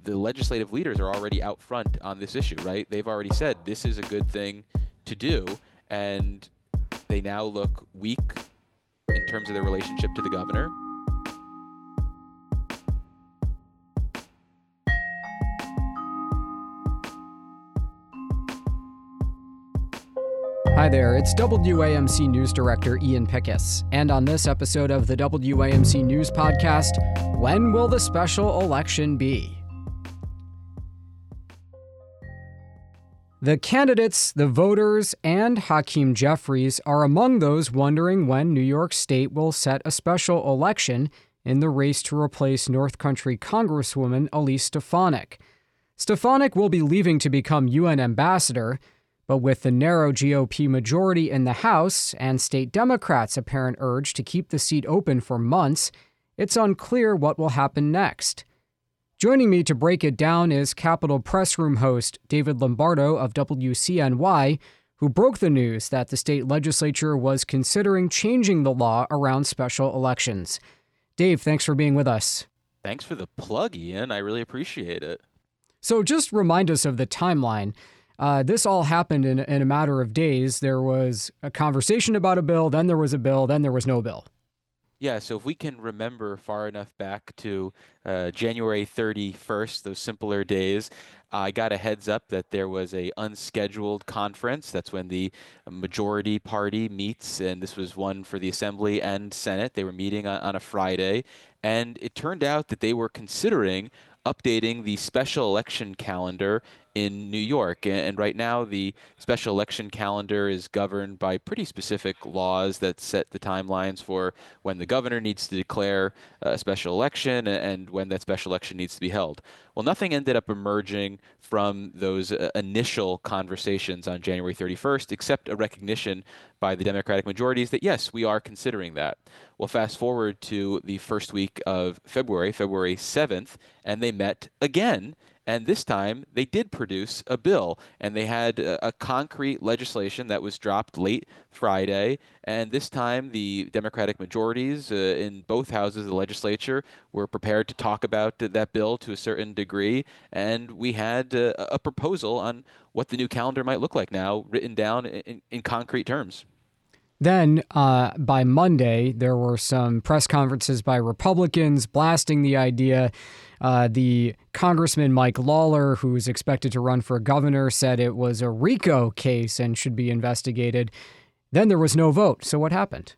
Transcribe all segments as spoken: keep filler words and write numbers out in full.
the legislative leaders are already out front on this issue, right? They've already said this is a good thing to do, and they now look weak in terms of their relationship to the governor. Hi there, it's W A M C News Director Ian Pickus, and on this episode of the W A M C News Podcast, when will the special election be? The candidates, the voters, and Hakeem Jeffries are among those wondering when New York State will set a special election in the race to replace North Country Congresswoman Elise Stefanik. Stefanik will be leaving to become U N ambassador, but with the narrow G O P majority in the House and state Democrats' apparent urge to keep the seat open for months, it's unclear what will happen next. Joining me to break it down is Capitol Press Room host David Lombardo of W C N Y, who broke the news that the state legislature was considering changing the law around special elections. Dave, thanks for being with us. Thanks for the plug, Ian. I really appreciate it. So just remind us of the timeline. Uh, this all happened in, in a matter of days. There was a conversation about a bill, then there was a bill, then there was no bill. Yeah, so if we can remember far enough back to uh, January thirty-first, those simpler days, I got a heads up that there was a unscheduled conference. That's when the majority party meets, and this was one for the Assembly and Senate. They were meeting on, on a Friday, and it turned out that they were considering updating the special election calendar in New York. And right now, the special election calendar is governed by pretty specific laws that set the timelines for when the governor needs to declare a special election and when that special election needs to be held. Well, nothing ended up emerging from those initial conversations on January thirty-first, except a recognition by the Democratic majorities that, yes, we are considering that. Well, fast forward to the first week of February, February seventh, and they met again. And this time, they did produce a bill, and they had a, a concrete legislation that was dropped late Friday. And this time, the Democratic majorities uh, in both houses of the legislature were prepared to talk about that bill to a certain degree. And we had uh, a proposal on what the new calendar might look like now, written down in, in concrete terms. Then, uh, by Monday, there were some press conferences by Republicans blasting the idea. Uh, the Congressman Mike Lawler, who is expected to run for governor, said it was a RICO case and should be investigated. Then there was no vote. So what happened?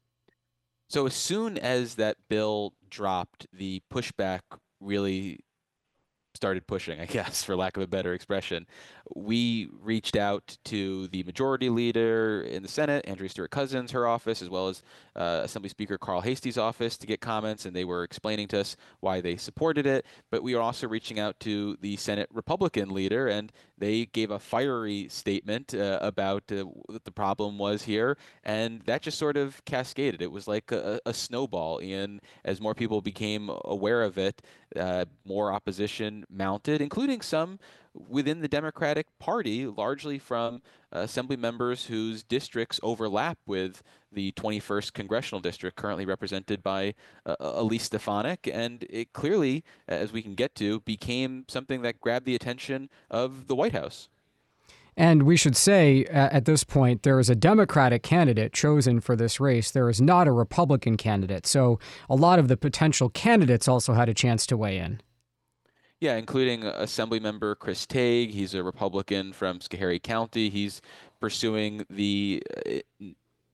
So as soon as that bill dropped, the pushback really started pushing, I guess, for lack of a better expression. We reached out to the majority leader in the Senate, Andrea Stewart-Cousins, her office, as well as uh, Assembly Speaker Carl Heastie's office to get comments, and they were explaining to us why they supported it. But we were also reaching out to the Senate Republican leader, and they gave a fiery statement uh, about uh, what the problem was here, and that just sort of cascaded. It was like a, a snowball, and as more people became aware of it, uh, more opposition mounted, including some within the Democratic Party, largely from uh, assembly members whose districts overlap with the twenty-first congressional district, currently represented by uh, Elise Stefanik. And it clearly, as we can get to, became something that grabbed the attention of the White House. And we should say, at this point, there is a Democratic candidate chosen for this race. There is not a Republican candidate. So a lot of the potential candidates also had a chance to weigh in. Yeah, including Assemblymember Chris Tague. He's a Republican from Schoharie County. He's pursuing the uh,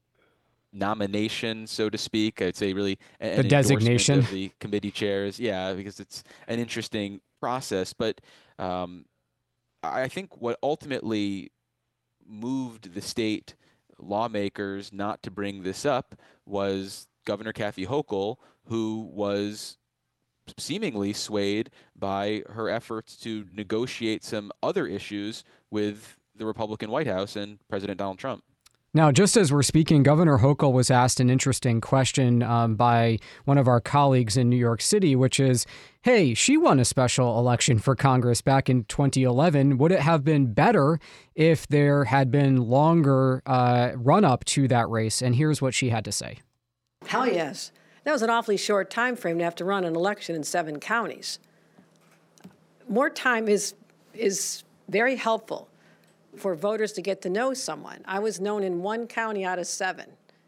nomination, so to speak. I'd say really an the designation of the committee chairs. Yeah, because it's an interesting process. But um, I think what ultimately moved the state lawmakers not to bring this up was Governor Kathy Hochul, who was seemingly swayed by her efforts to negotiate some other issues with the Republican White House and President Donald Trump. Now, just as we're speaking, Governor Hochul was asked an interesting question um, by one of our colleagues in New York City, which is, hey, she won a special election for Congress back in twenty eleven. Would it have been better if there had been longer uh, run-up to that race? And here's what she had to say. Hell yes. That was an awfully short time frame to have to run an election in seven counties. more time is is very helpful for voters to get to know someone. I was known in one county out of seven.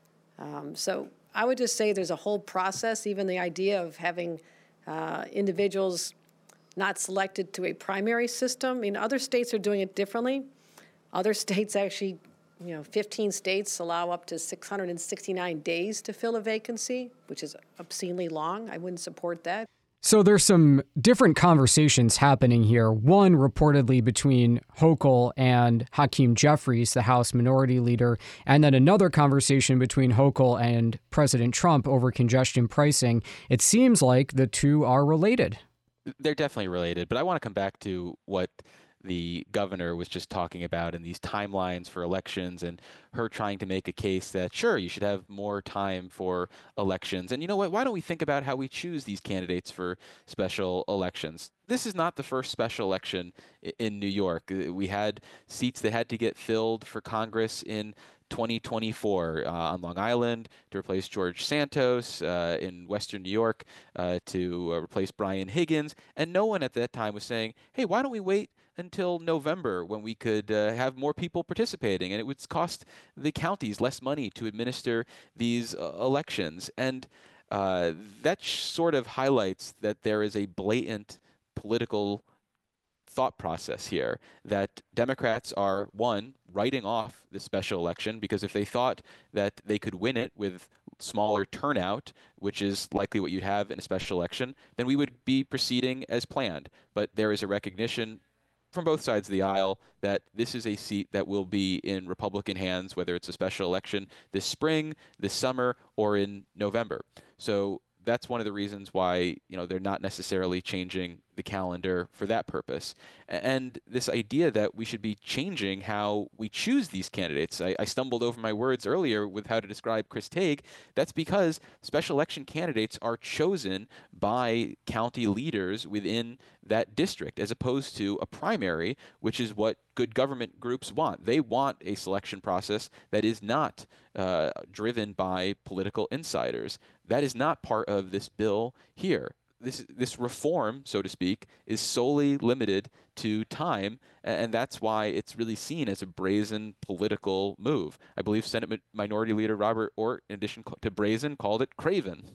Um, so I would just say there's a whole process, even the idea of having uh, individuals not selected to a primary system. I mean, other states are doing it differently. Other states actually, you know, fifteen states allow up to six hundred sixty-nine days to fill a vacancy, which is obscenely long. I wouldn't support that. So there's some different conversations happening here. One reportedly between Hochul and Hakeem Jeffries, the House Minority Leader, and then another conversation between Hochul and President Trump over congestion pricing. It seems like the two are related. They're definitely related, but I want to come back to what the governor was just talking about and these timelines for elections and her trying to make a case that, sure, you should have more time for elections. And you know what? Why don't we think about how we choose these candidates for special elections? This is not the first special election in New York. We had seats that had to get filled for Congress in twenty twenty-four uh, on Long Island to replace George Santos, uh, in Western New York uh, to uh, replace Brian Higgins. And no one at that time was saying, hey, why don't we wait until November when we could uh, have more people participating, and it would cost the counties less money to administer these uh, elections. And uh, that sort of highlights that there is a blatant political thought process here, that Democrats are, one, writing off the special election because if they thought that they could win it with smaller turnout, which is likely what you'd have in a special election, then we would be proceeding as planned. But there is a recognition from both sides of the aisle that this is a seat that will be in Republican hands, whether it's a special election this spring, this summer, or in November. So that's one of the reasons why, you know, they're not necessarily changing the calendar for that purpose. And this idea that we should be changing how we choose these candidates. I, I stumbled over my words earlier with how to describe Chris Tague. That's because special election candidates are chosen by county leaders within that district, as opposed to a primary, which is what good government groups want. They want a selection process that is not uh, driven by political insiders. That is not part of this bill here. This this reform, so to speak, is solely limited to time, and that's why it's really seen as a brazen political move. I believe Senate Minority Leader Robert Ortt, in addition to brazen, called it craven.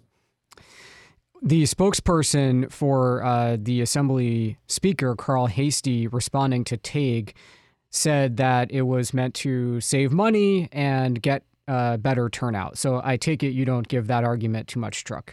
The spokesperson for uh, the Assembly Speaker, Carl Hastie, responding to Tague, said that it was meant to save money and get uh, better turnout. So I take it you don't give that argument too much truck.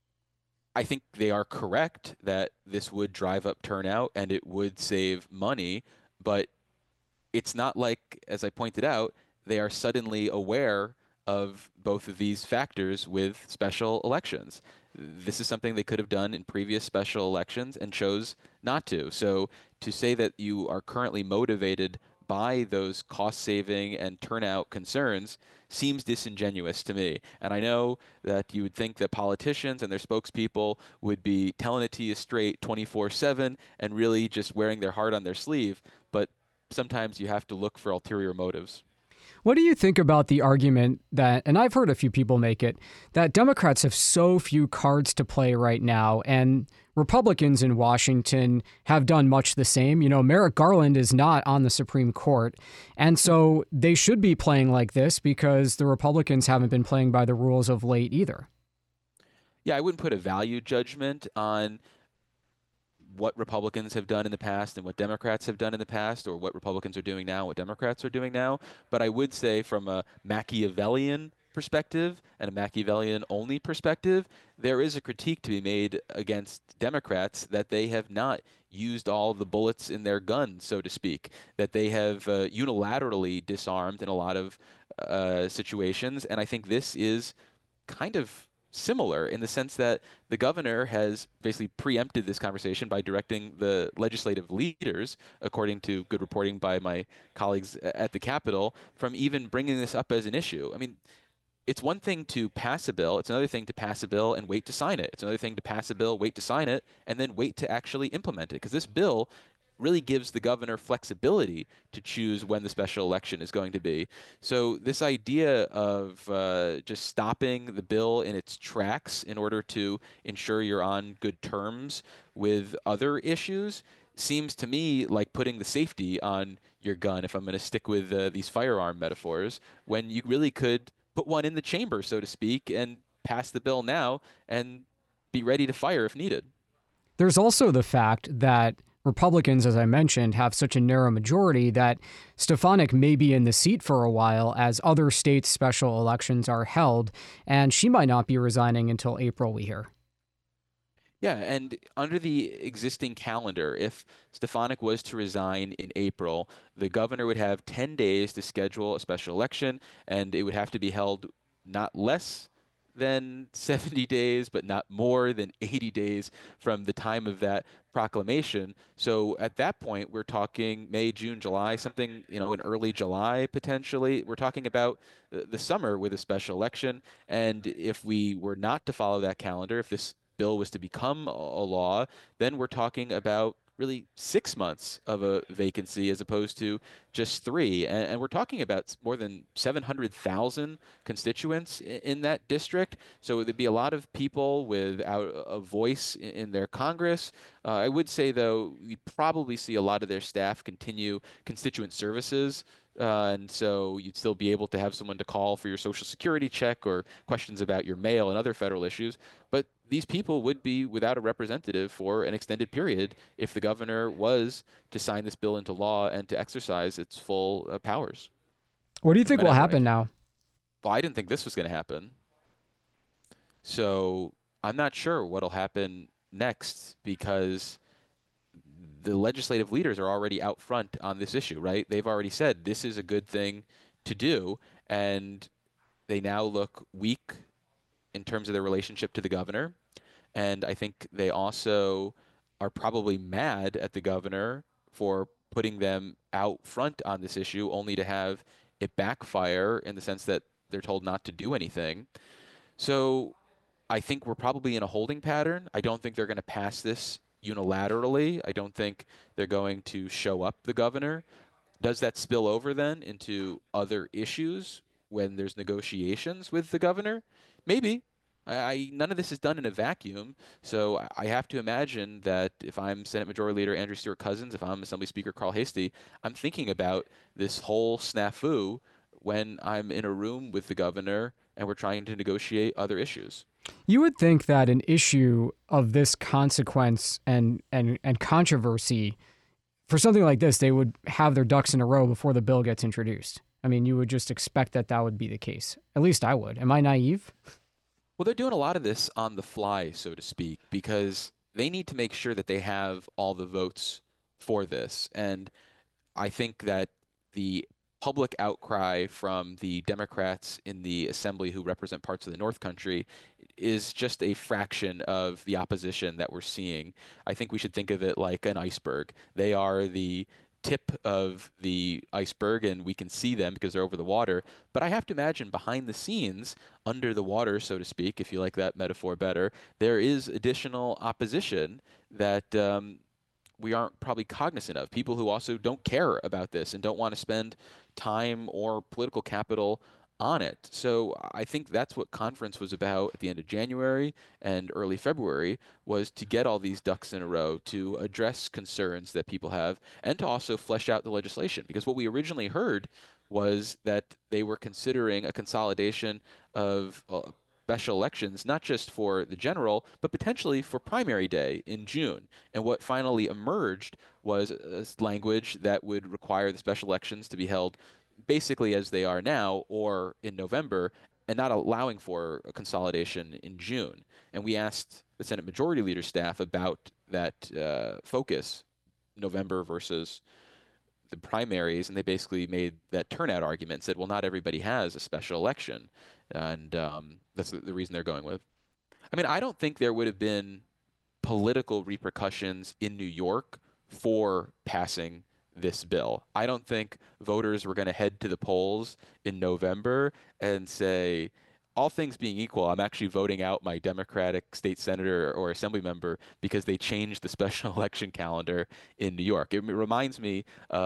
I think they are correct that this would drive up turnout and it would save money, but it's not like, as I pointed out, they are suddenly aware of both of these factors with special elections. This is something they could have done in previous special elections and chose not to. So to say that you are currently motivated by those cost-saving and turnout concerns seems disingenuous to me. And I know that you would think that politicians and their spokespeople would be telling it to you straight twenty-four seven and really just wearing their heart on their sleeve, but sometimes you have to look for ulterior motives. What do you think about the argument that, and I've heard a few people make it, that Democrats have so few cards to play right now, and Republicans in Washington have done much the same? You know, Merrick Garland is not on the Supreme Court, and so they should be playing like this because the Republicans haven't been playing by the rules of late either. Yeah, I wouldn't put a value judgment on what Republicans have done in the past and what Democrats have done in the past, or what Republicans are doing now, what Democrats are doing now. But I would say from a Machiavellian perspective and a Machiavellian only perspective, there is a critique to be made against Democrats that they have not used all the bullets in their gun, so to speak, that they have uh, unilaterally disarmed in a lot of uh, situations. And I think this is kind of similar in the sense that the governor has basically preempted this conversation by directing the legislative leaders, according to good reporting by my colleagues at the Capitol, from even bringing this up as an issue. I mean, it's one thing to pass a bill. It's another thing to pass a bill and wait to sign it. It's another thing to pass a bill, wait to sign it, and then wait to actually implement it. Because this bill really gives the governor flexibility to choose when the special election is going to be. So this idea of uh, just stopping the bill in its tracks in order to ensure you're on good terms with other issues seems to me like putting the safety on your gun, if I'm going to stick with uh, these firearm metaphors, when you really could put one in the chamber, so to speak, and pass the bill now and be ready to fire if needed. There's also the fact that Republicans, as I mentioned, have such a narrow majority that Stefanik may be in the seat for a while as other states' special elections are held, and she might not be resigning until April, we hear. Yeah, and under the existing calendar, if Stefanik was to resign in April, the governor would have ten days to schedule a special election, and it would have to be held not less than seventy days, but not more than eighty days from the time of that proclamation. So at that point, we're talking May, June, July, something, you know, in early July potentially. We're talking about the the summer with a special election. And if we were not to follow that calendar, if this bill was to become a a law, then we're talking about really six months of a vacancy as opposed to just three. And, and we're talking about more than seven hundred thousand constituents in, in that district. So there'd be a lot of people without a voice in, in their Congress. Uh, I would say, though, we probably see a lot of their staff continue constituent services. Uh, and so you'd still be able to have someone to call for your social security check or questions about your mail and other federal issues. But these people would be without a representative for an extended period if the governor was to sign this bill into law and to exercise its full uh, powers. What do you think will Whenever, I happen think. now? Well, I didn't think this was going to happen. So I'm not sure what'll happen next because the legislative leaders are already out front on this issue, right? They've already said this is a good thing to do, and they now look weak in terms of their relationship to the governor. And I think they also are probably mad at the governor for putting them out front on this issue, only to have it backfire in the sense that they're told not to do anything. So I think we're probably in a holding pattern. I don't think they're going to pass this unilaterally. I don't think they're going to show up the governor. Does that spill over then into other issues when there's negotiations with the governor? Maybe. I, I none of this is done in a vacuum, so I, I have to imagine that if I'm Senate Majority Leader Andrew Stewart Cousins, if I'm Assembly Speaker Carl Hastie, I'm thinking about this whole snafu when I'm in a room with the governor and we're trying to negotiate other issues. You would think that an issue of this consequence and, and, and controversy, for something like this, they would have their ducks in a row before the bill gets introduced. I mean, you would just expect that that would be the case. At least I would. Am I naive? Well, they're doing a lot of this on the fly, so to speak, because they need to make sure that they have all the votes for this. And I think that the public outcry from the Democrats in the assembly who represent parts of the North Country is just a fraction of the opposition that we're seeing. I think we should think of it like an iceberg. They are the tip of the iceberg and we can see them because they're over the water. But I have to imagine behind the scenes, under the water, so to speak, if you like that metaphor better, there is additional opposition that um, we aren't probably cognizant of. People who also don't care about this and don't want to spend time or political capital on it. So I think that's what conference was about at the end of January and early February, was to get all these ducks in a row, to address concerns that people have, and to also flesh out the legislation. Because what we originally heard was that they were considering a consolidation of uh, special elections, not just for the general, but potentially for primary day in June. And what finally emerged was a language that would require the special elections to be held basically as they are now or in November, and not allowing for a consolidation in June. And we asked the Senate Majority Leader staff about that uh, focus, November versus the primaries, and they basically made that turnout argument, said, well, not everybody has a special election. And um, that's the, the reason they're going with. I mean, I don't think there would have been political repercussions in New York for passing this bill. I don't think voters were going to head to the polls in November and say, all things being equal, I'm actually voting out my Democratic state senator or assembly member because they changed the special election calendar in New York. It reminds me of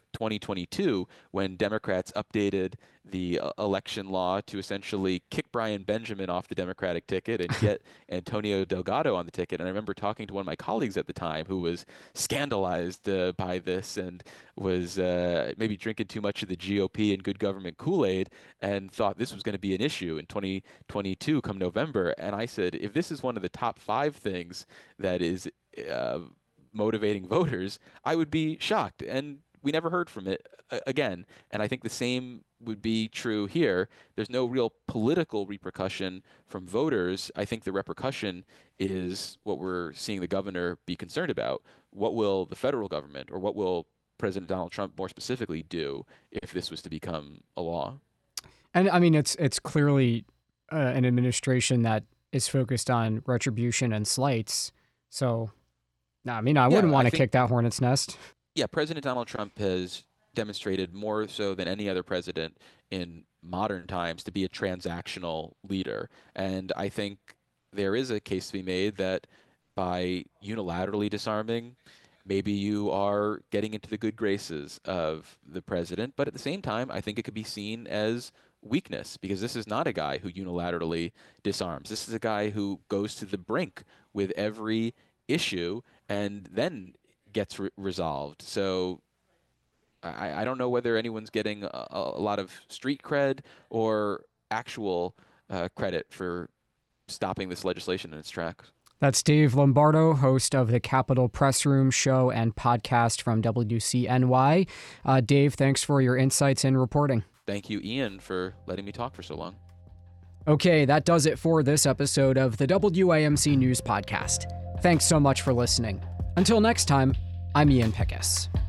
twenty twenty-two, when Democrats updated the uh, election law to essentially kick Brian Benjamin off the Democratic ticket and get Antonio Delgado on the ticket. And I remember talking to one of my colleagues at the time who was scandalized uh, by this and was uh, maybe drinking too much of the G O P and good government Kool-Aid and thought this was going to be an issue in twenty twenty-two come November. And I said, if this is one of the top five things that is uh, motivating voters, I would be shocked. And we never heard from it uh, again. And I think the same would be true here. There's no real political repercussion from voters. I think the repercussion is what we're seeing the governor be concerned about. What will the federal government, or what will President Donald Trump more specifically do if this was to become a law? And I mean, it's it's clearly uh, an administration that is focused on retribution and slights. So, no, I mean, I Yeah, wouldn't want I to think- kick that hornet's nest. Yeah, President Donald Trump has demonstrated more so than any other president in modern times to be a transactional leader. And I think there is a case to be made that by unilaterally disarming, maybe you are getting into the good graces of the president. But at the same time, I think it could be seen as weakness, because this is not a guy who unilaterally disarms. This is a guy who goes to the brink with every issue and then gets re- resolved. So I, I don't know whether anyone's getting a, a lot of street cred or actual uh, credit for stopping this legislation in its tracks. That's Dave Lombardo, host of the Capitol Press Room show and podcast from W C N Y. Uh, Dave, thanks for your insights and reporting. Thank you, Ian, for letting me talk for so long. Okay, that does it for this episode of the W A M C News Podcast. Thanks so much for listening. Until next time, I'm Ian Pickus.